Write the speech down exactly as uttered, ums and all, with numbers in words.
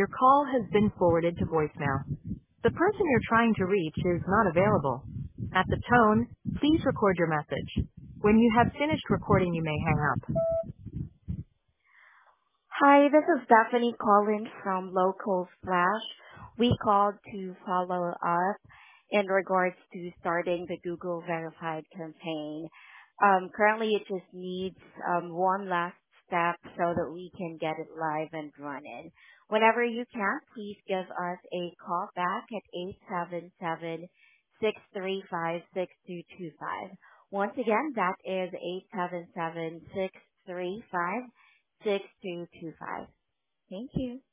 Your call has been forwarded to voicemail. The person you're trying to reach is not available. At the tone, please record your message. When you have finished recording, you may hang up. Hi, this is Stephanie calling from Local Splash. We called to follow up in regards to starting the Google Verified campaign. Um, currently, it just needs um, one last step so that we can get it live and running. Whenever you can, please give us a call back at eight seven seven, six three five, six two two five. Once again, that is eight seven seven, six three five, six two two five. Thank you.